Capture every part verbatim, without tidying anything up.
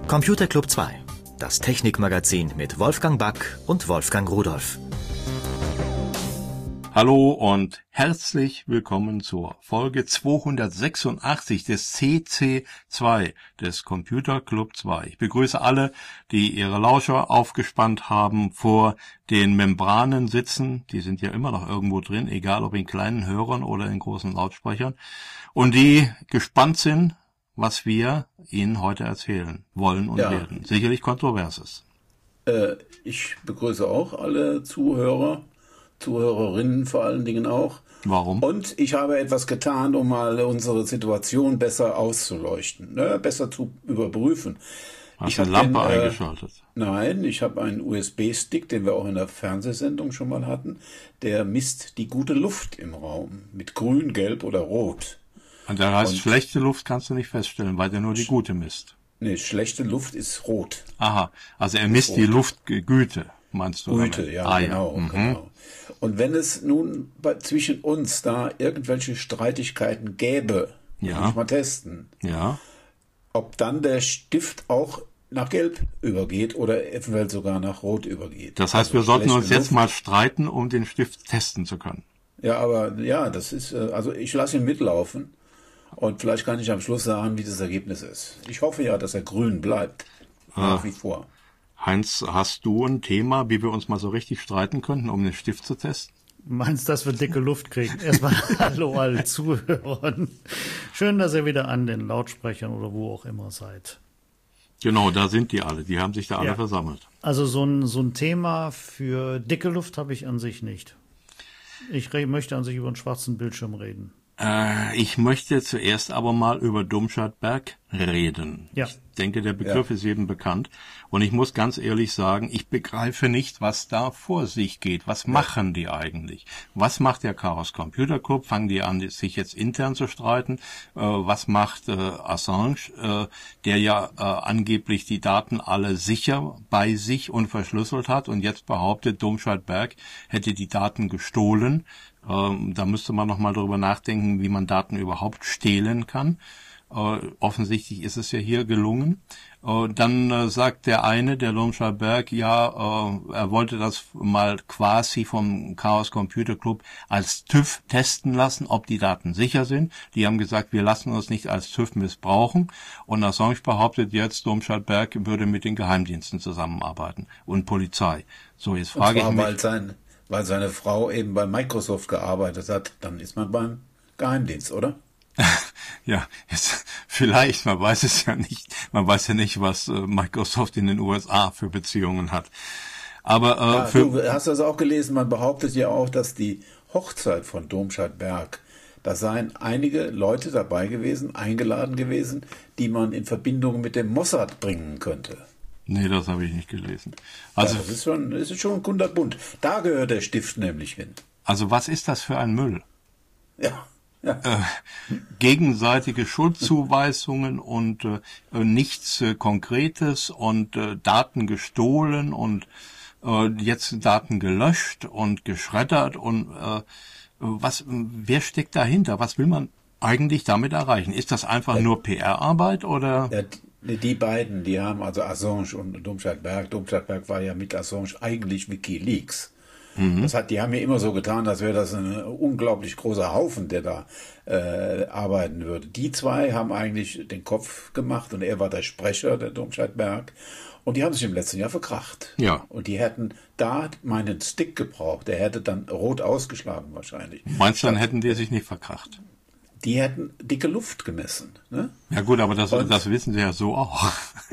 Computer Club zwei, das Technikmagazin mit Wolfgang Back und Wolfgang Rudolph. Hallo und herzlich willkommen zur Folge zweihundertsechsundachtzig des C C zwei, des Computer Club zwei. Ich begrüße alle, die ihre Lauscher aufgespannt haben, vor den Membranen sitzen. Die sind ja immer noch irgendwo drin, egal ob in kleinen Hörern oder in großen Lautsprechern. Und die gespannt sind, was wir Ihnen heute erzählen wollen und ja. werden. Sicherlich Kontroverses. Äh, ich begrüße auch alle Zuhörer. Zuhörerinnen vor allen Dingen auch. Warum? Und ich habe etwas getan, um mal unsere Situation besser auszuleuchten, ne? Besser zu überprüfen. Hast ich du eine Lampe den, äh, eingeschaltet? Nein, ich habe einen U S B-Stick, den wir auch in der Fernsehsendung schon mal hatten. Der misst die gute Luft im Raum mit grün, gelb oder rot. Und da heißt, Und schlechte Luft kannst du nicht feststellen, weil der nur die gute misst. Nee, schlechte Luft ist rot. Aha, also er misst die Luftgüte, meinst du? Güte, ja, ah, genau, ja. Mhm. genau. Und wenn es nun bei, zwischen uns da irgendwelche Streitigkeiten gäbe, ja. muss ich mal testen, ja. ob dann der Stift auch nach Gelb übergeht oder eventuell sogar nach Rot übergeht. Das heißt, also wir sollten uns Luft. jetzt mal streiten, um den Stift testen zu können. Ja, aber ja, das ist, also ich lasse ihn mitlaufen und vielleicht kann ich am Schluss sagen, wie das Ergebnis ist. Ich hoffe ja, dass er grün bleibt, nach ah. wie vor. Heinz, hast du ein Thema, wie wir uns mal so richtig streiten könnten, um den Stift zu testen? Meinst, dass wir dicke Luft kriegen? Erstmal hallo alle Zuhörern. Schön, dass ihr wieder an den Lautsprechern oder wo auch immer seid. Genau, da sind die alle. Die haben sich da alle ja. versammelt. Also so ein, so ein Thema für dicke Luft habe ich an sich nicht. Ich re- möchte an sich über einen schwarzen Bildschirm reden. Äh, ich möchte zuerst aber mal über Domscheit-Berg reden. Ja. Ich denke, der Begriff ja. ist jedem bekannt. Und ich muss ganz ehrlich sagen, ich begreife nicht, was da vor sich geht. Was ja. machen die eigentlich? Was macht der Chaos Computer Club? Fangen die an, sich jetzt intern zu streiten? Äh, was macht äh, Assange, äh, der ja äh, angeblich die Daten alle sicher bei sich und verschlüsselt hat und jetzt behauptet, Domscheit-Berg hätte die Daten gestohlen? Ähm, da müsste man noch mal drüber nachdenken, wie man Daten überhaupt stehlen kann. Äh, offensichtlich ist es ja hier gelungen. Äh, dann äh, sagt der eine, der Domscheit-Berg, ja, äh, er wollte das mal quasi vom Chaos Computer Club als TÜV testen lassen, ob die Daten sicher sind. Die haben gesagt, wir lassen uns nicht als TÜV missbrauchen. Und Assange behauptet jetzt, Domscheit-Berg würde mit den Geheimdiensten zusammenarbeiten und Polizei. So, jetzt frage ich mich. Weil, sein, weil seine Frau eben bei Microsoft gearbeitet hat, dann ist man beim Geheimdienst, oder? Ja, jetzt vielleicht, man weiß es ja nicht. Man weiß ja nicht, was äh, Microsoft in den U S A für Beziehungen hat. Aber äh, ja, für du hast das auch gelesen, man behauptet ja auch, dass die Hochzeit von Domscheit-Berg, da seien einige Leute dabei gewesen, eingeladen gewesen, die man in Verbindung mit dem Mossad bringen könnte. Nee, das habe ich nicht gelesen. Also ja, das ist schon, das ist schon kunterbunt. Da gehört der Stift nämlich hin. Also was ist das für ein Müll? Ja. Ja. Äh, gegenseitige Schuldzuweisungen und äh, nichts äh, Konkretes und äh, Daten gestohlen und äh, jetzt Daten gelöscht und geschreddert und äh, was? Wer steckt dahinter? Was will man eigentlich damit erreichen? Ist das einfach ja. nur P R-Arbeit oder? Ja, die, die beiden, die haben also Assange und Domscheit-Berg. Domscheit-Berg war ja mit Assange eigentlich WikiLeaks. Das hat, die haben ja immer so getan, als wäre das ein unglaublich großer Haufen, der da äh, arbeiten würde. Die zwei haben eigentlich den Kopf gemacht und er war der Sprecher, der Domscheit-Berg. Und die haben sich im letzten Jahr verkracht. Ja. Und die hätten da meinen Stick gebraucht. Der hätte dann rot ausgeschlagen wahrscheinlich. Meinst du, dann hätten die sich nicht verkracht? Die hätten dicke Luft gemessen. Ne? Ja gut, aber das, und, das wissen sie ja so auch.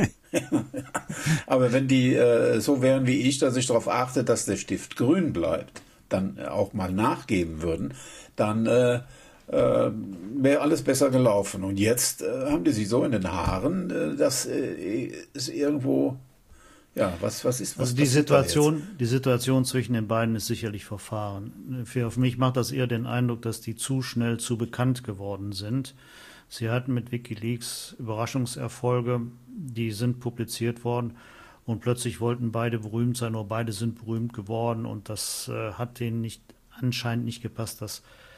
Aber wenn die äh, so wären wie ich, dass ich darauf achte, dass der Stift grün bleibt, dann auch mal nachgeben würden, dann äh, äh, wäre alles besser gelaufen. Und jetzt äh, haben die sich so in den Haaren, äh, dass äh, es irgendwo, ja, was, was ist, was Also die Situation, die Situation zwischen den beiden ist sicherlich verfahren. Für auf mich macht das eher den Eindruck, dass die zu schnell zu bekannt geworden sind. Sie hatten mit WikiLeaks Überraschungserfolge, die sind publiziert worden und plötzlich wollten beide berühmt sein, oder beide sind berühmt geworden und das äh, hat denen nicht anscheinend nicht gepasst, dass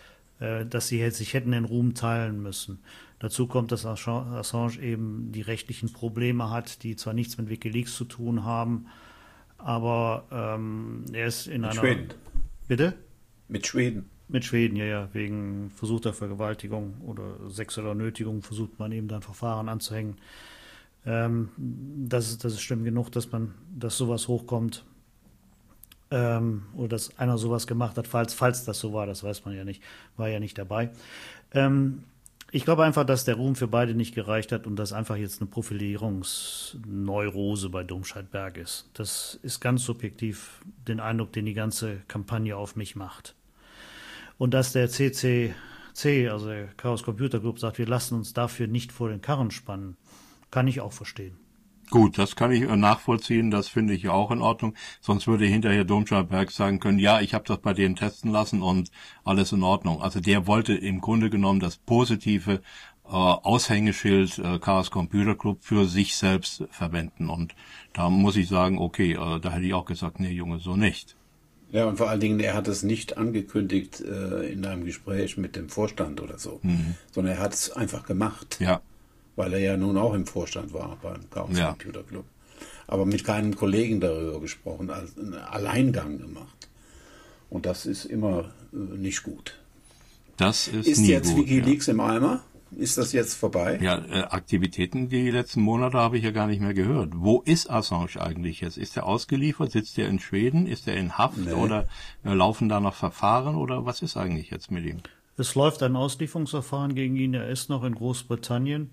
äh, dass sie sich hätten den Ruhm teilen müssen. Dazu kommt, dass Assange eben die rechtlichen Probleme hat, die zwar nichts mit WikiLeaks zu tun haben, aber ähm, er ist in mit einer... Schweden. Bitte? Mit Schweden. Mit Schweden, ja, ja, wegen versuchter Vergewaltigung oder sexueller Nötigung versucht man eben dann Verfahren anzuhängen. Ähm, das, ist, das ist schlimm genug, dass man, dass sowas hochkommt ähm, oder dass einer sowas gemacht hat, falls, falls das so war, das weiß man ja nicht, war ja nicht dabei. Ähm, Ich glaube einfach, dass der Ruhm für beide nicht gereicht hat und dass einfach jetzt eine Profilierungsneurose bei Domscheit-Berg ist. Das ist ganz subjektiv den Eindruck, den die ganze Kampagne auf mich macht. Und dass der C C C, also der Chaos Computer Group, sagt, wir lassen uns dafür nicht vor den Karren spannen, kann ich auch verstehen. Gut, das kann ich nachvollziehen, das finde ich auch in Ordnung. Sonst würde hinterher Domscheit-Berg sagen können, ja, ich habe das bei denen testen lassen und alles in Ordnung. Also der wollte im Grunde genommen das positive äh, Aushängeschild äh, Chaos Computer Club für sich selbst verwenden. Und da muss ich sagen, okay, äh, da hätte ich auch gesagt, nee, Junge, so nicht. Ja, und vor allen Dingen, er hat es nicht angekündigt äh, in einem Gespräch mit dem Vorstand oder so, mhm. sondern er hat es einfach gemacht. Ja. Weil er ja nun auch im Vorstand war beim Chaos ja. Computer Club. Aber mit keinem Kollegen darüber gesprochen, also einen Alleingang gemacht. Und das ist immer äh, nicht gut. Das ist, ist nie jetzt gut, WikiLeaks ja. im Eimer? Ist das jetzt vorbei? Ja, äh, Aktivitäten die letzten Monate habe ich ja gar nicht mehr gehört. Wo ist Assange eigentlich jetzt? Ist er ausgeliefert? Sitzt er in Schweden? Ist er in Haft? Nee. Oder äh, laufen da noch Verfahren? Oder was ist eigentlich jetzt mit ihm? Es läuft ein Auslieferungsverfahren gegen ihn. Er ist noch in Großbritannien.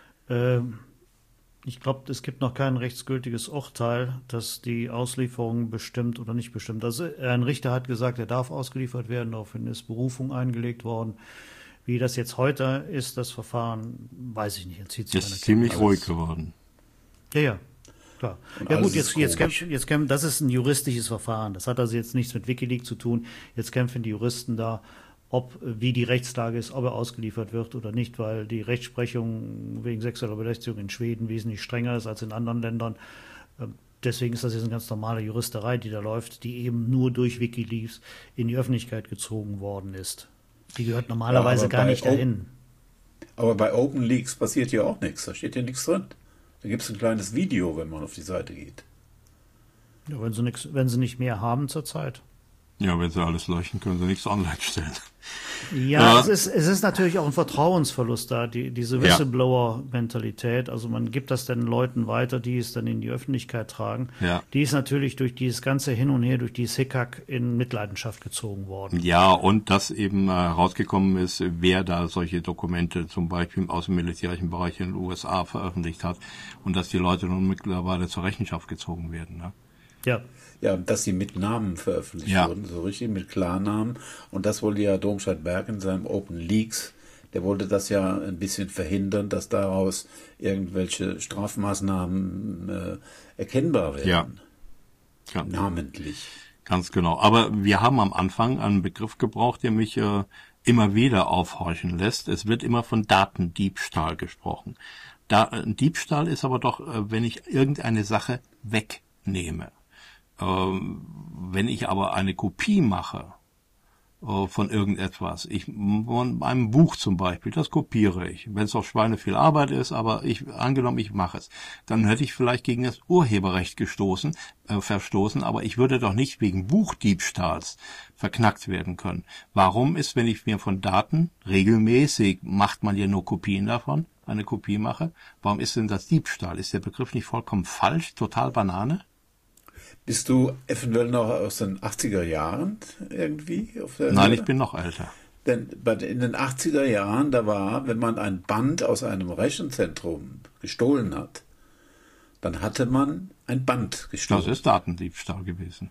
Ich glaube, es gibt noch kein rechtsgültiges Urteil, das die Auslieferung bestimmt oder nicht bestimmt. Also ein Richter hat gesagt, er darf ausgeliefert werden, daraufhin ist Berufung eingelegt worden. Wie das jetzt heute ist, das Verfahren, weiß ich nicht. Jetzt zieht sich ist ziemlich ruhig geworden. Ja, ja, klar. Und ja gut, jetzt, jetzt, kämpfen, jetzt kämpfen, das ist ein juristisches Verfahren. Das hat also jetzt nichts mit WikiLeaks zu tun. Jetzt kämpfen die Juristen da, ob, wie die Rechtslage ist, ob er ausgeliefert wird oder nicht, weil die Rechtsprechung wegen sexueller Belästigung in Schweden wesentlich strenger ist als in anderen Ländern. Deswegen ist das jetzt eine ganz normale Juristerei, die da läuft, die eben nur durch WikiLeaks in die Öffentlichkeit gezogen worden ist. Die gehört normalerweise ja, gar nicht dahin. Aber bei OpenLeaks passiert ja auch nichts, da steht ja nichts drin. Da gibt es ein kleines Video, wenn man auf die Seite geht. Ja, wenn sie, nix, wenn sie nicht mehr haben zurzeit. Ja, wenn sie alles leuchten, können sie nichts online stellen. Ja, äh, es, ist, es ist natürlich auch ein Vertrauensverlust da, die, diese Whistleblower-Mentalität. Also man gibt das dann Leuten weiter, die es dann in die Öffentlichkeit tragen. Ja. Die ist natürlich durch dieses ganze Hin und Her, durch dieses Hickhack in Mitleidenschaft gezogen worden. Ja, und dass eben herausgekommen äh, ist, wer da solche Dokumente zum Beispiel aus dem militärischen Bereich in den U S A veröffentlicht hat und dass die Leute nun mittlerweile zur Rechenschaft gezogen werden. Ne? Ja. Ja, dass sie mit Namen veröffentlicht ja. wurden, so richtig mit Klarnamen. Und das wollte ja Domscheit-Berg in seinem OpenLeaks, der wollte das ja ein bisschen verhindern, dass daraus irgendwelche Strafmaßnahmen äh, erkennbar werden. Ja. ja. Namentlich. Ganz genau. Aber wir haben am Anfang einen Begriff gebraucht, der mich äh, immer wieder aufhorchen lässt. Es wird immer von Datendiebstahl gesprochen. Da, ein Diebstahl ist aber doch, äh, wenn ich irgendeine Sache wegnehme. Wenn ich aber eine Kopie mache von irgendetwas, ich, von einem Buch zum Beispiel, das kopiere ich, wenn es auf Schweine viel Arbeit ist, aber ich, angenommen, ich mache es, dann hätte ich vielleicht gegen das Urheberrecht gestoßen, äh, verstoßen, aber ich würde doch nicht wegen Buchdiebstahls verknackt werden können. Warum ist, wenn ich mir von Daten regelmäßig, macht man ja nur Kopien davon, eine Kopie mache, warum ist denn das Diebstahl? Ist der Begriff nicht vollkommen falsch, total Banane? Bist du eventuell noch aus den achtziger Jahren irgendwie? Auf der Nein, Höhe? ich bin noch älter. Denn in den achtziger Jahren, da war, wenn man ein Band aus einem Rechenzentrum gestohlen hat, dann hatte man ein Band gestohlen. Das ist Datendiebstahl gewesen.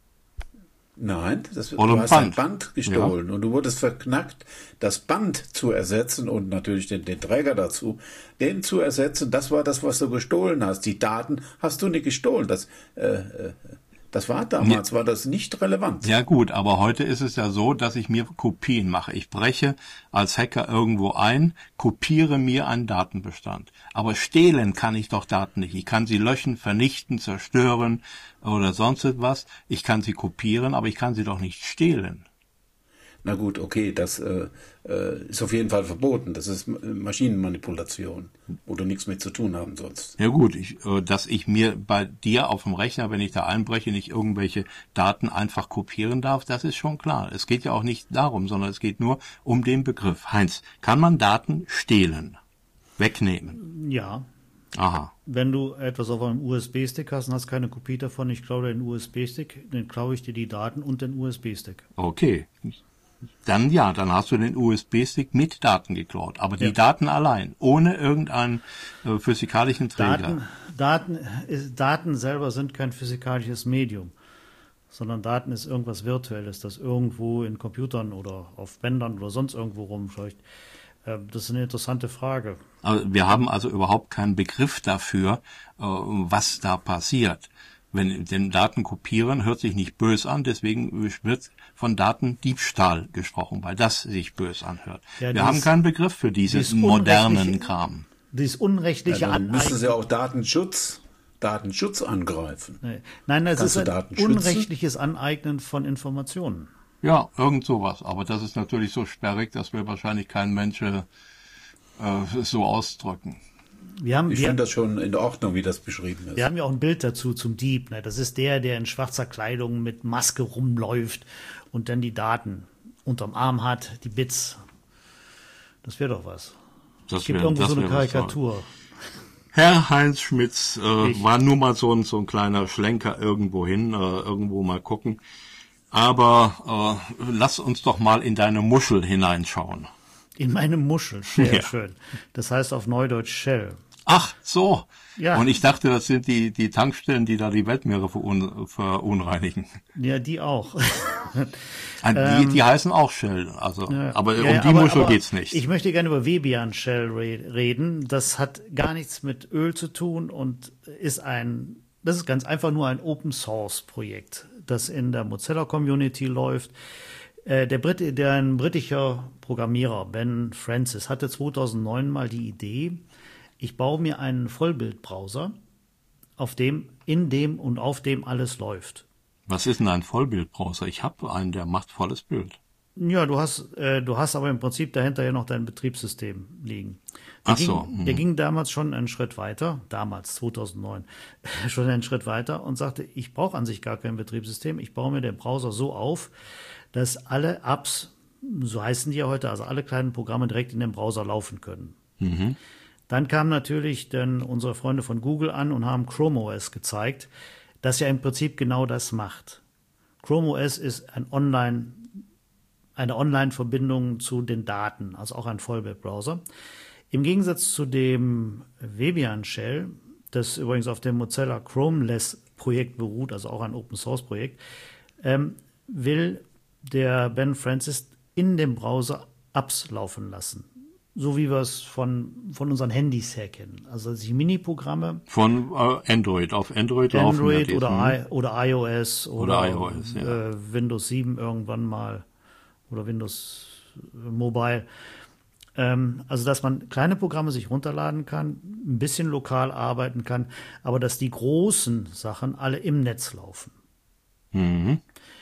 Nein, das, du Oder hast Band. ein Band gestohlen Ja. und du wurdest verknackt, das Band zu ersetzen und natürlich den, den Träger dazu, den zu ersetzen, das war das, was du gestohlen hast. Die Daten hast du nicht gestohlen. Das, äh, das war damals, ja. war das nicht relevant. Ja gut, aber heute ist es ja so, dass ich mir Kopien mache. Ich breche als Hacker irgendwo ein, kopiere mir einen Datenbestand. Aber stehlen kann ich doch Daten nicht. Ich kann sie löschen, vernichten, zerstören oder sonst etwas. Ich kann sie kopieren, aber ich kann sie doch nicht stehlen. Na gut, okay, das äh, äh, ist auf jeden Fall verboten. Das ist Maschinenmanipulation, wo du nichts mit zu tun haben sollst. Ja gut, ich, äh, dass ich mir bei dir auf dem Rechner, wenn ich da einbreche, nicht irgendwelche Daten einfach kopieren darf, das ist schon klar. Es geht ja auch nicht darum, sondern es geht nur um den Begriff. Heinz, kann man Daten stehlen, wegnehmen? Ja. Aha. Wenn du etwas auf einem U S B-Stick hast und hast keine Kopie davon, ich klaue den U S B-Stick, dann klaue ich dir die Daten und den U S B-Stick. Okay. Dann ja, dann hast du den U S B-Stick mit Daten geklaut. Aber die Ja. Daten allein, ohne irgendeinen äh, physikalischen Träger. Daten, Daten, ist, Daten selber sind kein physikalisches Medium, sondern Daten ist irgendwas Virtuelles, das irgendwo in Computern oder auf Bändern oder sonst irgendwo rumscheucht. Äh, das ist eine interessante Frage. Also wir haben also überhaupt keinen Begriff dafür, äh, was da passiert. Wenn den Daten kopieren, hört sich nicht bös an, deswegen wird von Datendiebstahl gesprochen, weil das sich bös anhört. Ja, wir dies, haben keinen Begriff für diesen modernen Kram. Dieses unrechtliche Ja, dann müssen sie Aneignung. auch Datenschutz, Datenschutz angreifen. Nee. Nein, das Kannst ist du ein Daten schützen? unrechtliches Aneignen von Informationen. Ja, irgend sowas. Aber das ist natürlich so sperrig, dass wir wahrscheinlich kein Mensch äh, so ausdrücken. Wir haben, Ich wir, finde das schon in Ordnung, wie das beschrieben ist. wir haben ja auch ein Bild dazu zum Dieb. Ne? Das ist der, der in schwarzer Kleidung mit Maske rumläuft und dann die Daten unterm Arm hat, die Bits. Das wäre doch was. Das Es gibt wär- irgendwo das so eine wär was Karikatur. Herr Heinz Schmitz äh, Ich. war nur mal so ein, so ein kleiner Schlenker irgendwo hin, äh, irgendwo mal gucken. Aber äh, lass uns doch mal in deine Muschel hineinschauen. In meine Muschel, sehr Ja. schön. Das heißt auf Neudeutsch Shell. Ach, so. Ja. Und ich dachte, das sind die, die Tankstellen, die da die Weltmeere verun, verunreinigen. Ja, die auch. Ah, die, die heißen auch Shell, also, aber Ja, um ja, die aber- Muschel aber geht's nicht. Ich möchte gerne über Webian Shell re reden. Das hat gar nichts mit Öl zu tun und ist ein, das ist ganz einfach nur ein Open Source Projekt, das in der Mozilla Community läuft. Äh, Der, Brit, der ein britischer Programmierer, Ben Francis, hatte zweitausendneun mal die Idee, ich baue mir einen Vollbildbrowser, auf dem, in dem und auf dem alles läuft. Was ist denn ein Vollbildbrowser? Ich habe einen, der macht volles Bild. Ja, du hast, äh, du hast aber im Prinzip dahinter ja noch dein Betriebssystem liegen. Der Ach so, Ging, mhm. der ging damals schon einen Schritt weiter, damals zweitausendneun, schon einen Schritt weiter und sagte, ich brauche an sich gar kein Betriebssystem, ich baue mir den Browser so auf, dass alle Apps, so heißen die ja heute, also alle kleinen Programme direkt in dem Browser laufen können. Mhm. Dann kamen natürlich dann unsere Freunde von Google an und haben Chrome O S gezeigt, das ja im Prinzip genau das macht. Chrome O S ist ein Online, eine Online-Verbindung zu den Daten, also auch ein Vollbildbrowser. Im Gegensatz zu dem Webian Shell, das übrigens auf dem Mozilla Chromeless-Projekt beruht, also auch ein Open-Source-Projekt, ähm, will der Ben Francis in dem Browser Apps laufen lassen. So wie wir es von, von unseren Handys her kennen. Also die Mini-Programme, Von äh, Android. Auf Android, laufen ja Android die. oder, Hm. I, oder iOS oder, Oder iOS, ja. äh, Windows sieben irgendwann mal oder Windows Mobile. Ähm, also dass man kleine Programme sich runterladen kann, ein bisschen lokal arbeiten kann, aber dass die großen Sachen alle im Netz laufen. Mhm.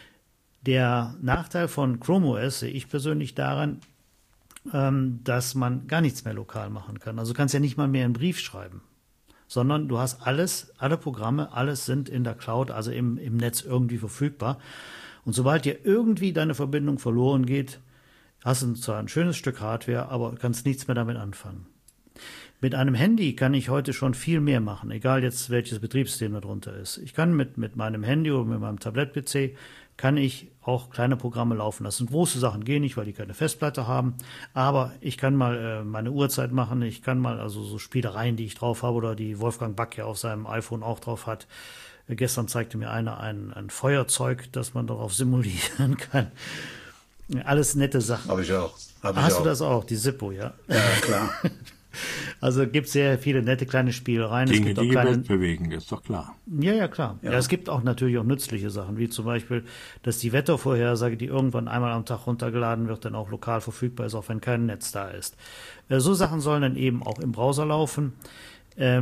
Der Nachteil von Chrome O S sehe ich persönlich daran, ähm, dass man gar nichts mehr lokal machen kann. Also du kannst ja nicht mal mehr einen Brief schreiben, sondern du hast alles, alle Programme, alles sind in der Cloud, also im, im Netz irgendwie verfügbar. Und sobald dir irgendwie deine Verbindung verloren geht, hast du zwar ein schönes Stück Hardware, aber kannst nichts mehr damit anfangen. Mit einem Handy kann ich heute schon viel mehr machen, egal jetzt welches Betriebssystem darunter ist. Ich kann mit, mit meinem Handy oder mit meinem Tablet-P C kann ich auch kleine Programme laufen lassen. Große Sachen gehen nicht, weil die keine Festplatte haben, aber ich kann mal äh, meine Uhrzeit machen, ich kann mal also so Spielereien, die ich drauf habe oder die Wolfgang Back ja auf seinem iPhone auch drauf hat. Äh, gestern zeigte mir einer ein, ein Feuerzeug, das man darauf simulieren kann. Alles nette Sachen. Habe ich auch. Hab ich Hast auch. du das auch, die Zippo, ja? Ja, klar. Also gibt es sehr viele nette kleine Spielereien. Es Dinge, gibt die auch die kleine, Welt bewegen, ist doch klar. ja, ja, klar. Ja. Ja. Es gibt auch natürlich auch nützliche Sachen, wie zum Beispiel, dass die Wettervorhersage, die irgendwann einmal am Tag runtergeladen wird, dann auch lokal verfügbar ist, auch wenn kein Netz da ist. Äh, So Sachen sollen dann eben auch im Browser laufen. Ähm,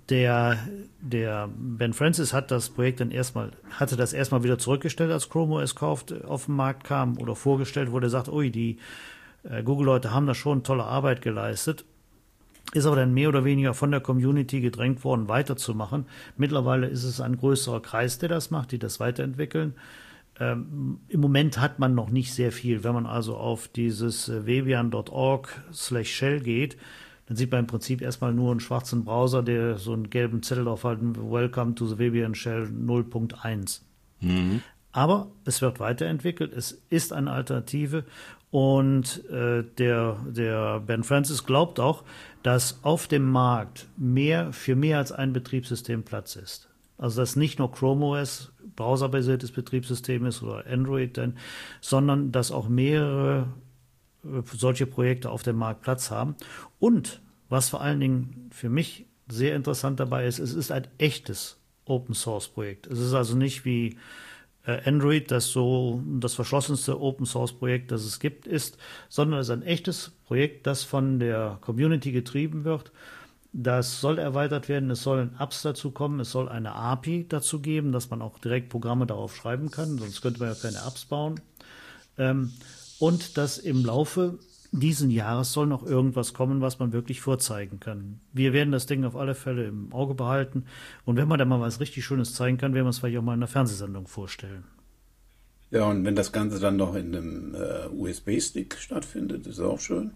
Der, der Ben Francis hat das Projekt dann erstmal, hatte das erstmal wieder zurückgestellt, als Chrome O S kauft, auf den Markt kam oder vorgestellt wurde, sagt, ui, die äh, Google-Leute haben da schon tolle Arbeit geleistet, ist aber dann mehr oder weniger von der Community gedrängt worden, weiterzumachen. Mittlerweile ist es ein größerer Kreis, der das macht, die das weiterentwickeln. Ähm, im Moment hat man noch nicht sehr viel. Wenn man also auf dieses äh, webian punkt org slash shell geht, dann sieht man im Prinzip erstmal nur einen schwarzen Browser, der so einen gelben Zettel drauf hat, Welcome to the Webian Shell null Punkt eins. Mhm. Aber es wird weiterentwickelt, es ist eine Alternative und äh, der, der Ben Francis glaubt auch, dass auf dem Markt mehr für mehr als ein Betriebssystem Platz ist. Also dass nicht nur Chrome O S browserbasiertes Betriebssystem ist oder Android, denn, sondern dass auch mehrere solche Projekte auf dem Markt Platz haben. Und was vor allen Dingen für mich sehr interessant dabei ist, es ist ein echtes Open-Source-Projekt. Es ist also nicht wie äh, Android, das so das verschlossenste Open-Source-Projekt, das es gibt, ist, sondern es ist ein echtes Projekt, das von der Community getrieben wird. Das soll erweitert werden, es sollen Apps dazu kommen, es soll eine A P I dazu geben, dass man auch direkt Programme darauf schreiben kann, sonst könnte man ja keine Apps bauen. Ähm, Und dass im Laufe diesen Jahres soll noch irgendwas kommen, was man wirklich vorzeigen kann. Wir werden das Ding auf alle Fälle im Auge behalten. Und wenn man da mal was richtig Schönes zeigen kann, werden wir es vielleicht auch mal in einer Fernsehsendung vorstellen. Ja, und wenn das Ganze dann noch in einem äh, U S B-Stick stattfindet, ist auch schön.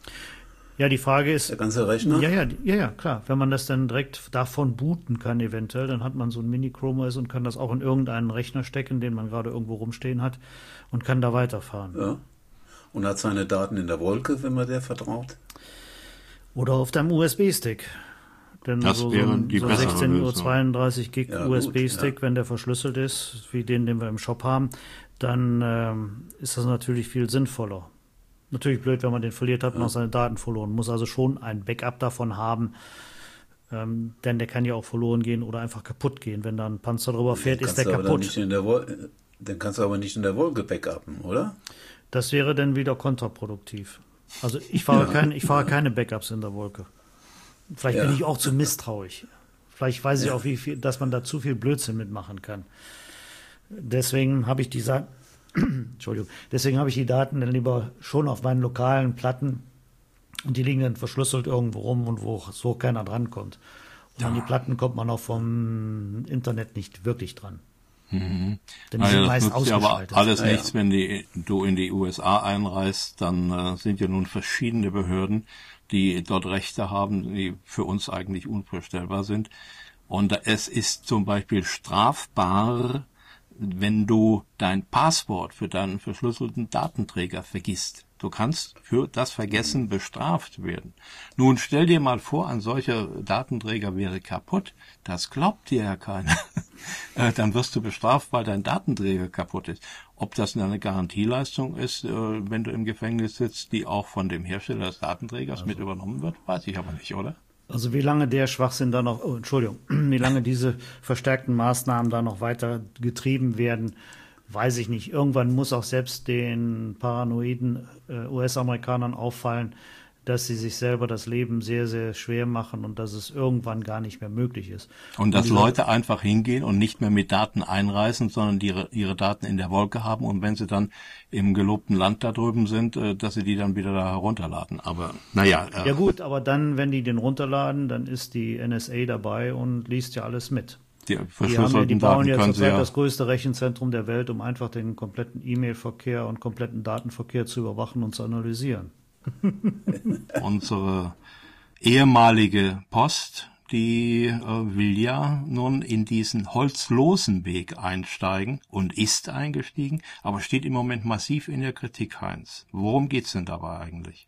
Ja, die Frage ist... Der ganze Rechner? Ja, ja, ja, ja, klar. Wenn man das dann direkt davon booten kann eventuell, dann hat man so ein Mini-Chrome O S und kann das auch in irgendeinen Rechner stecken, den man gerade irgendwo rumstehen hat und kann da weiterfahren. Ja. Und hat seine Daten in der Wolke, wenn man der vertraut? Oder auf deinem U S B-Stick. Denn das so, wäre so, die so bessere sechzehn Uhr Lösung. zweiunddreißig Gig Ja, U S B-Stick, gut, ja. wenn der verschlüsselt ist, wie den, den wir im Shop haben, dann ähm, ist das natürlich viel sinnvoller. Natürlich blöd, wenn man den verliert, hat man Ja. auch seine Daten verloren. Muss also schon ein Backup davon haben, ähm, denn der kann ja auch verloren gehen oder einfach kaputt gehen. Wenn da ein Panzer drüber fährt, Den ist der kannst du aber dann kaputt. nicht in der Wol- Den kannst du aber nicht in der Wolke backuppen, oder? Das wäre dann wieder kontraproduktiv. Also ich fahre, Ja. kein, ich fahre keine Backups in der Wolke. Vielleicht Ja. bin ich auch zu misstrauisch. Vielleicht weiß ich Ja. auch, wie viel, dass man da zu viel Blödsinn mitmachen kann. Deswegen habe ich die Sa- Entschuldigung. Deswegen habe ich die Daten dann lieber schon auf meinen lokalen Platten und die liegen dann verschlüsselt irgendwo rum und wo so keiner drankommt. Und an die Platten kommt man auch vom Internet nicht wirklich dran. Mhm. Denn die Naja, sind das meist nutzt ja aber ausgeschaltet. alles Ja, ja. nichts, wenn die, du in die U S A einreist, dann äh, sind ja nun verschiedene Behörden, die dort Rechte haben, die für uns eigentlich unvorstellbar sind. Und es ist zum Beispiel strafbar, wenn du dein Passwort für deinen verschlüsselten Datenträger vergisst. Du kannst für das Vergessen bestraft werden. Nun stell dir mal vor, ein solcher Datenträger wäre kaputt. Das glaubt dir ja keiner. Äh, Dann wirst du bestraft, weil dein Datenträger kaputt ist. Ob das eine Garantieleistung ist, äh, wenn du im Gefängnis sitzt, die auch von dem Hersteller des Datenträgers mit übernommen wird, weiß ich aber nicht, oder? Also wie lange der Schwachsinn da noch, oh, Entschuldigung, wie lange diese verstärkten Maßnahmen da noch weiter getrieben werden, weiß ich nicht. Irgendwann muss auch selbst den paranoiden äh, U S-Amerikanern auffallen, dass sie sich selber das Leben sehr, sehr schwer machen und dass es irgendwann gar nicht mehr möglich ist. Und dass dieser- Leute einfach hingehen und nicht mehr mit Daten einreisen, sondern die, ihre, ihre Daten in der Wolke haben und wenn sie dann im gelobten Land da drüben sind, äh, dass sie die dann wieder da herunterladen. Aber naja. Äh, Ja gut, aber dann, wenn die den runterladen, dann ist die N S A dabei und liest ja alles mit. die Die, haben ja, die verschlüsselten bauen Daten ja können sie zurzeit ja... das größte Rechenzentrum der Welt, um einfach den kompletten E-Mail-Verkehr und kompletten Datenverkehr zu überwachen und zu analysieren. Unsere ehemalige Post, die äh, will ja nun in diesen holzlosen Weg einsteigen und ist eingestiegen, aber steht im Moment massiv in der Kritik, Heinz. Worum geht's denn dabei eigentlich?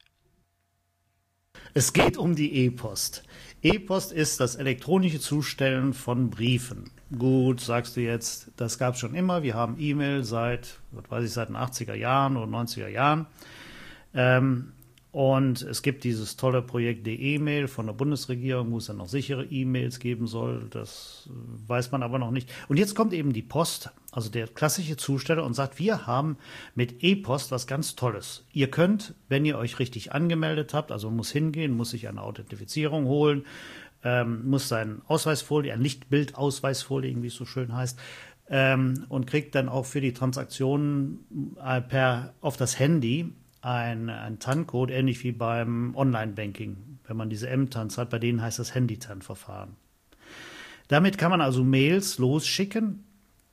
Es geht um die E-Post. E-Post ist das elektronische Zustellen von Briefen. Gut, sagst du jetzt, das gab es schon immer. Wir haben E-Mail seit, was weiß ich, seit den achtziger Jahren oder neunziger Jahren. Ähm, und es gibt dieses tolle Projekt der E-Mail von der Bundesregierung, wo es dann noch sichere E-Mails geben soll. Das weiß man aber noch nicht. Und jetzt kommt eben die Post, also der klassische Zusteller, und sagt, wir haben mit E-Post was ganz Tolles. Ihr könnt, wenn ihr euch richtig angemeldet habt, also man muss hingehen, muss sich eine Authentifizierung holen, ähm, muss sein Ausweisfolie, ein Lichtbildausweisfolie, wie es so schön heißt, ähm, und kriegt dann auch für die Transaktionen äh, per auf das Handy ein, ein T A N-Code, ähnlich wie beim Online-Banking. Wenn man diese M-T A Ns hat, bei denen heißt das Handy-T A N-Verfahren. Damit kann man also Mails losschicken,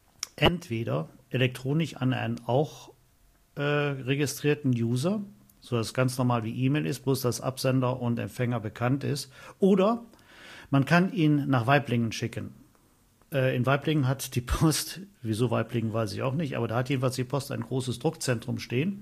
entweder elektronisch an einen auch äh, registrierten User, so dass es ganz normal wie E-Mail ist, bloß dass Absender und Empfänger bekannt ist, oder man kann ihn nach Waiblingen schicken. Äh, in Waiblingen hat die Post, wieso Waiblingen weiß ich auch nicht, aber da hat jedenfalls die Post ein großes Druckzentrum stehen.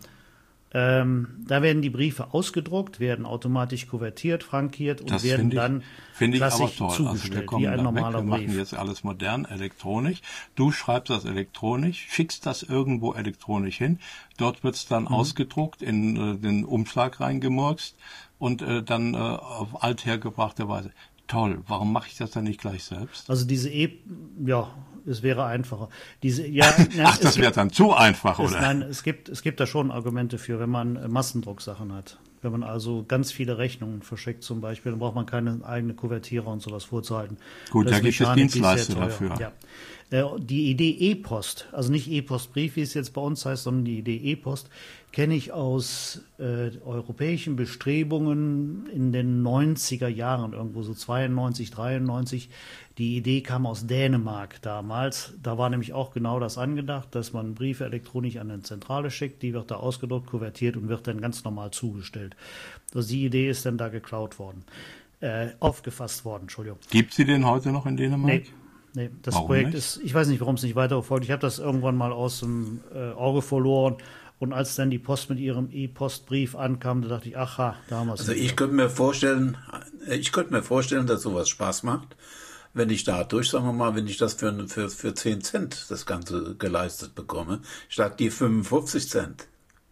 Ähm, da werden die Briefe ausgedruckt, werden automatisch kuvertiert, frankiert und das werden ich, dann finde ich aber klassisch toll. zugestellt, also wir kommen wie ein da normaler weg. Wir Brief. machen jetzt alles modern, elektronisch. Du schreibst das elektronisch, schickst das irgendwo elektronisch hin. Dort wird es dann mhm. ausgedruckt, in äh, den Umschlag reingemurkst und äh, dann äh, auf althergebrachte Weise. Toll, warum mache ich das dann nicht gleich selbst? Also diese E, ja, es wäre einfacher. Diese, ja, Ach, das wäre dann zu einfach, es, oder? Nein, es gibt, es gibt da schon Argumente für, wenn man äh, Massendrucksachen hat. Wenn man also ganz viele Rechnungen verschickt zum Beispiel, dann braucht man keine eigene Kuvertierer und sowas vorzuhalten. Gut, das da gibt es Mechanik, Dienstleister dafür. Ja. Äh, die Idee E-Post, also nicht E-Post-Brief, wie es jetzt bei uns heißt, sondern die Idee E-Post, kenne ich aus äh, europäischen Bestrebungen in den neunziger Jahren, irgendwo so zweiundneunzig, dreiundneunzig. Die Idee kam aus Dänemark damals. Da war nämlich auch genau das angedacht, dass man Briefe elektronisch an eine Zentrale schickt, die wird da ausgedruckt, kuvertiert und wird dann ganz normal zugestellt. Also die Idee ist dann da geklaut worden, äh, aufgefasst worden, Entschuldigung. Gibt sie denn heute noch in Dänemark? Nee. Nee, das Warum Projekt nicht? ist, ich weiß nicht, warum es nicht weiter verfolgt. Ich habe das irgendwann mal aus dem äh, Auge verloren. Und als dann die Post mit ihrem E-Postbrief ankam, da dachte ich, aha, da haben wir es. Also ich könnte mir vorstellen, ich könnte mir vorstellen, dass sowas Spaß macht, wenn ich dadurch, sagen wir mal, wenn ich das für, für, für zehn Cent das Ganze geleistet bekomme, statt die fünfundfünfzig Cent.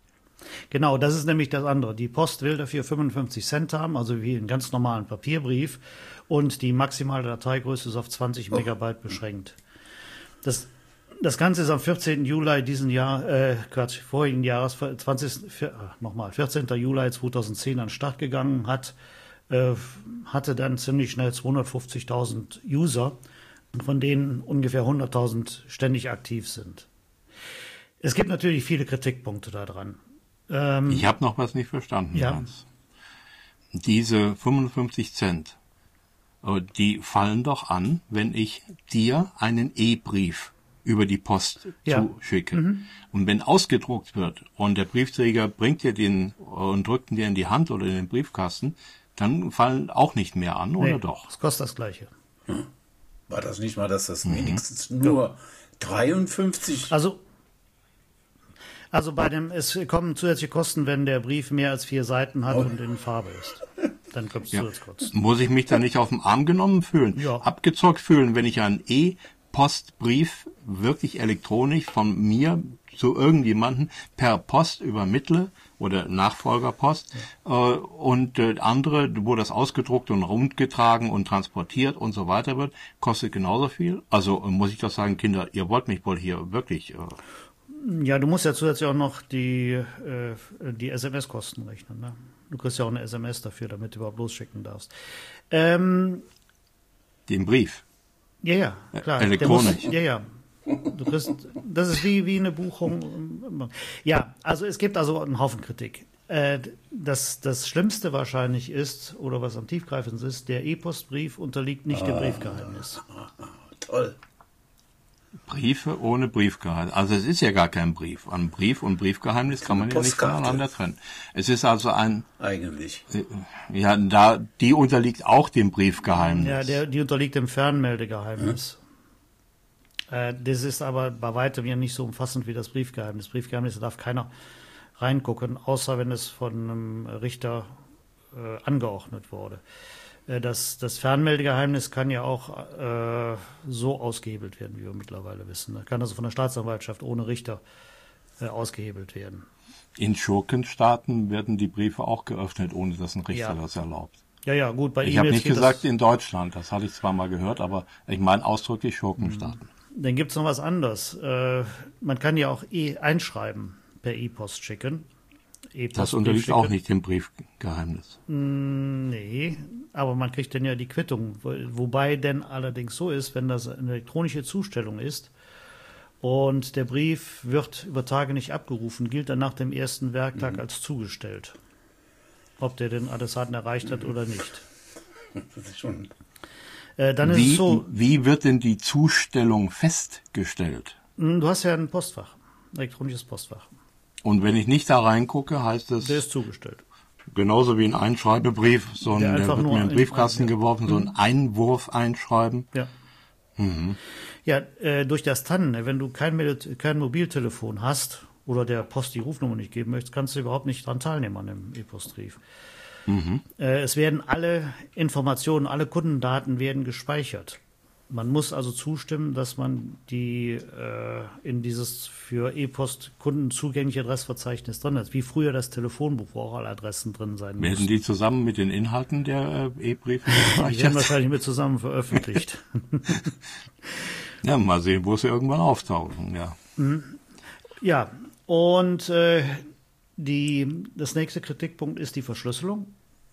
Genau, das ist nämlich das andere. Die Post will dafür fünfundfünfzig Cent haben, also wie einen ganz normalen Papierbrief. Und die maximale Dateigröße ist auf zwanzig oh. Megabyte beschränkt. Das, das Ganze ist am vierzehnten Juli diesen Jahr, äh, Quatsch, vorigen Jahres, zwanzig, vier, nochmal, vierzehnten Juli zweitausendzehn an den Start gegangen, hat, äh, hatte dann ziemlich schnell zweihundertfünfzigtausend User, von denen ungefähr hunderttausend ständig aktiv sind. Es gibt natürlich viele Kritikpunkte daran. Ähm, ich habe noch was nicht verstanden, ja. Hans. Diese fünfundfünfzig Cent, die fallen doch an, wenn ich dir einen E-Brief über die Post ja. zuschicke. Mhm. Und wenn ausgedruckt wird und der Briefträger bringt dir den und drückt ihn dir in die Hand oder in den Briefkasten, dann fallen auch nicht mehr an, oder nee, doch? Es kostet das Gleiche. Hm. War das nicht mal, dass das mhm. wenigstens nur ja. dreiundfünfzig... Also Also bei dem, es kommen zusätzliche Kosten, wenn der Brief mehr als vier Seiten hat oh. und in Farbe ist. Dann kommt es ja. Zusatzkosten. Muss ich mich da nicht auf den Arm genommen fühlen? Ja. Abgezockt fühlen, wenn ich einen E-Postbrief wirklich elektronisch von mir zu irgendjemanden per Post übermittle oder Nachfolgerpost ja. äh, und äh, andere, wo das ausgedruckt und rumgetragen und transportiert und so weiter wird, kostet genauso viel? Also muss ich doch sagen, Kinder, ihr wollt mich wohl hier wirklich... Äh, Ja, du musst ja zusätzlich auch noch die, äh, die S M S-Kosten rechnen. Ne? Du kriegst ja auch eine S M S dafür, damit du überhaupt losschicken darfst. Ähm, Den Brief? Ja, ja, klar. Elektronisch? Muss, ja, ja. Du kriegst, das ist wie, wie eine Buchung. Ja, also es gibt also einen Haufen Kritik. Äh, das, das Schlimmste wahrscheinlich ist, oder was am tiefgreifendsten ist, der E-Postbrief unterliegt nicht dem Briefgeheimnis. Toll. Briefe ohne Briefgeheimnis. Also es ist ja gar kein Brief. An Brief und Briefgeheimnis kann man ja nicht voneinander trennen. Es ist also ein... Eigentlich. Ja, da, die unterliegt auch dem Briefgeheimnis. Ja, der, die unterliegt dem Fernmeldegeheimnis. Hm? Äh, das ist aber bei weitem ja nicht so umfassend wie das Briefgeheimnis. Briefgeheimnis, da darf keiner reingucken, außer wenn es von einem Richter äh, angeordnet wurde. Das, das Fernmeldegeheimnis kann ja auch äh, so ausgehebelt werden, wie wir mittlerweile wissen. Das kann also von der Staatsanwaltschaft ohne Richter äh, ausgehebelt werden. In Schurkenstaaten werden die Briefe auch geöffnet, ohne dass ein Richter ja. das erlaubt. Ja, ja, gut. Bei ich habe nicht gesagt in Deutschland, das hatte ich zwar mal gehört, aber ich meine ausdrücklich Schurkenstaaten. Dann gibt es noch was anderes. Äh, man kann ja auch e einschreiben per E-Post schicken. E-Post. Das unterliegt auch nicht dem Briefgeheimnis. Nee, aber man kriegt dann ja die Quittung. Wobei denn allerdings so ist, wenn das eine elektronische Zustellung ist und der Brief wird über Tage nicht abgerufen, gilt er nach dem ersten Werktag mhm. als zugestellt. Ob der den Adressaten erreicht hat oder nicht. Das ist schon... Äh, dann ist wie, es so, wie wird denn die Zustellung festgestellt? Du hast ja ein Postfach, ein elektronisches Postfach. Und wenn ich nicht da reingucke, heißt es... Der ist zugestellt. Genauso wie ein Einschreibebrief, so ein, der, der wird mir in den Briefkasten ein, ja. geworfen, so ein Einwurf einschreiben. Ja. Mhm. Ja, äh, durch das T A N, wenn du kein, kein Mobiltelefon hast oder der Post die Rufnummer nicht geben möchtest, kannst du überhaupt nicht daran teilnehmen an dem E-Postbrief. Mhm. Äh, es werden alle Informationen, alle Kundendaten werden gespeichert. Man muss also zustimmen, dass man die äh, in dieses für E-Post Kunden zugängliche Adressverzeichnis drin hat, wie früher das Telefonbuch, wo auch alle Adressen drin sein müssen. Werden die zusammen mit den Inhalten der äh, E-Briefe gespeichert? Die werden wahrscheinlich mit zusammen veröffentlicht. Ja, mal sehen, wo sie irgendwann auftauchen, ja. Ja, und äh, die, das nächste Kritikpunkt ist die Verschlüsselung.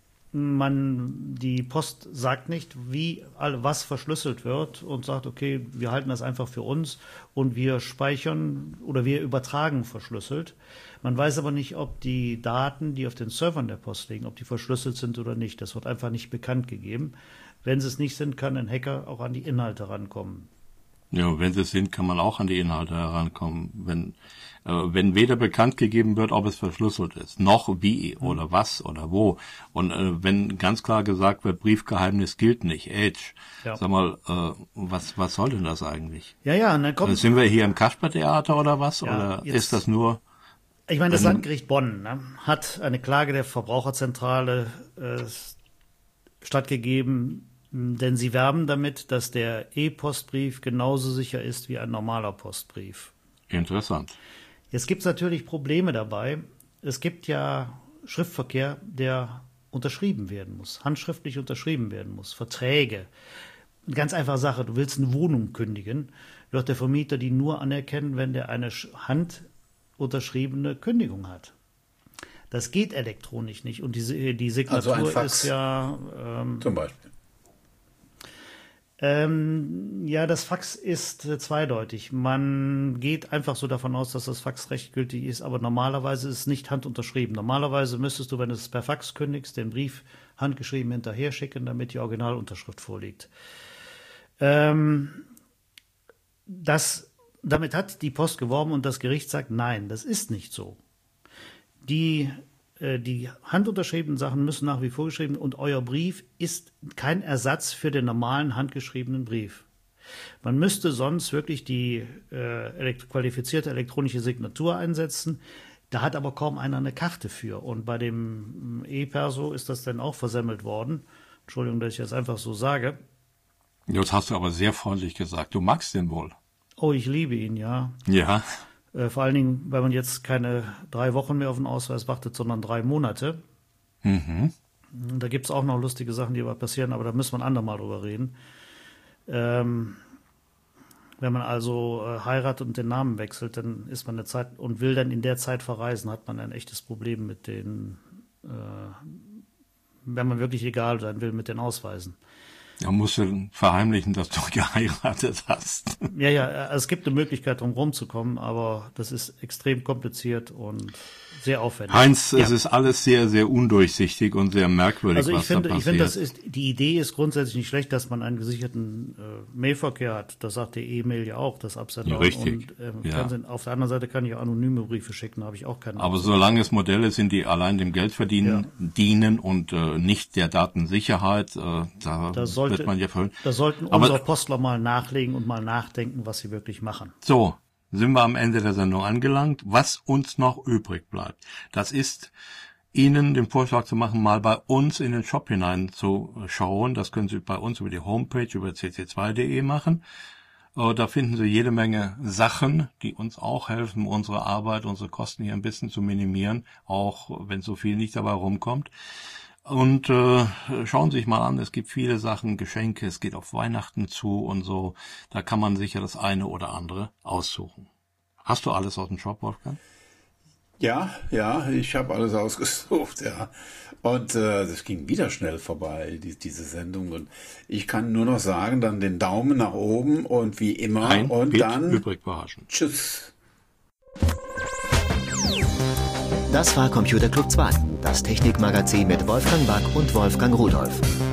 Man, die Post sagt nicht, wie was verschlüsselt wird und sagt, okay, wir halten das einfach für uns und wir speichern oder wir übertragen verschlüsselt. Man weiß aber nicht, ob die Daten, die auf den Servern der Post liegen, ob die verschlüsselt sind oder nicht. Das wird einfach nicht bekannt gegeben. Wenn sie es nicht sind, kann ein Hacker auch an die Inhalte rankommen. Ja, wenn sie es sind, kann man auch an die Inhalte herankommen. Wenn, äh, wenn weder bekannt gegeben wird, ob es verschlüsselt ist, noch wie oder was oder wo. Und äh, wenn ganz klar gesagt wird, Briefgeheimnis gilt nicht, Edge, ja. Sag mal, äh, was, was soll denn das eigentlich? Ja, ja, und dann kommt... Sind wir hier im Kaspertheater oder was? Ja, oder ist das nur... Ich meine, das Landgericht Bonn ne, hat eine Klage der Verbraucherzentrale äh, stattgegeben, denn sie werben damit, dass der E-Postbrief genauso sicher ist wie ein normaler Postbrief. Interessant. Jetzt gibt es natürlich Probleme dabei. Es gibt ja Schriftverkehr, der unterschrieben werden muss, handschriftlich unterschrieben werden muss, Verträge. Eine ganz einfache Sache, du willst eine Wohnung kündigen, wird der Vermieter die nur anerkennen, wenn der eine handunterschriebene Kündigung hat. Das geht elektronisch nicht und die, die Signatur also ein Fax, ist ja... Ähm, zum Beispiel. Ähm, ja, das Fax ist äh, zweideutig. Man geht einfach so davon aus, dass das Fax rechtgültig ist, aber normalerweise ist es nicht handunterschrieben. Normalerweise müsstest du, wenn du es per Fax kündigst, den Brief handgeschrieben hinterher schicken, damit die Originalunterschrift vorliegt. Ähm, das, damit hat die Post geworben und das Gericht sagt, nein, das ist nicht so. Die Die handunterschriebenen Sachen müssen nach wie vor geschrieben und euer Brief ist kein Ersatz für den normalen handgeschriebenen Brief. Man müsste sonst wirklich die äh, elekt- qualifizierte elektronische Signatur einsetzen. Da hat aber kaum einer eine Karte für. Und bei dem E-Perso ist das dann auch versemmelt worden. Entschuldigung, dass ich das einfach so sage. Das hast du aber sehr freundlich gesagt. Du magst den wohl. Oh, ich liebe ihn, ja. Ja. Äh, vor allen Dingen, weil man jetzt keine drei Wochen mehr auf den Ausweis wartet, sondern drei Monate. Mhm. Da gibt es auch noch lustige Sachen, die aber passieren, aber da müssen wir ein andermal drüber reden. Ähm, wenn man also äh, heiratet und den Namen wechselt, dann ist man eine Zeit und will dann in der Zeit verreisen, hat man ein echtes Problem mit den, äh, wenn man wirklich legal sein will, mit den Ausweisen. Da musst du verheimlichen, dass du geheiratet hast. Ja, ja, es gibt eine Möglichkeit, drum rumzukommen, aber das ist extrem kompliziert und sehr aufwendig. Heinz, ja. Es ist alles sehr, sehr undurchsichtig und sehr merkwürdig, also ich was finde, da passiert. Ich finde, das ist, die Idee ist grundsätzlich nicht schlecht, dass man einen gesicherten äh, Mailverkehr hat. Das sagt die E-Mail ja auch, das Absender. Ja, richtig. Und äh, ja. kann, auf der anderen Seite kann ich auch anonyme Briefe schicken, da habe ich auch keine Aber Absender. solange es Modelle sind, die allein dem Geldverdienen ja. dienen und äh, nicht der Datensicherheit, äh, da das sollte, wird man ja verhöhnt. Da sollten Aber, unsere Postler mal nachlegen und mal nachdenken, was sie wirklich machen. So, sind wir am Ende der Sendung angelangt. Was uns noch übrig bleibt, das ist, Ihnen den Vorschlag zu machen, mal bei uns in den Shop hineinzuschauen. Das können Sie bei uns über die Homepage, über c c zwei punkt d e machen. Da finden Sie jede Menge Sachen, die uns auch helfen, unsere Arbeit, unsere Kosten hier ein bisschen zu minimieren, auch wenn so viel nicht dabei rumkommt. Und äh, schauen Sie sich mal an, es gibt viele Sachen, Geschenke, es geht auf Weihnachten zu und so. Da kann man sicher das eine oder andere aussuchen. Hast du alles aus dem Shop, Wolfgang? Ja, ja, ich habe alles ausgesucht, ja. Und äh, das ging wieder schnell vorbei, die, diese Sendung. Und ich kann nur noch sagen, dann den Daumen nach oben und wie immer. Ein und Bit dann übrig beherrschen. Tschüss. Das war Computer Club zwei, das Technikmagazin mit Wolfgang Back und Wolfgang Rudolph.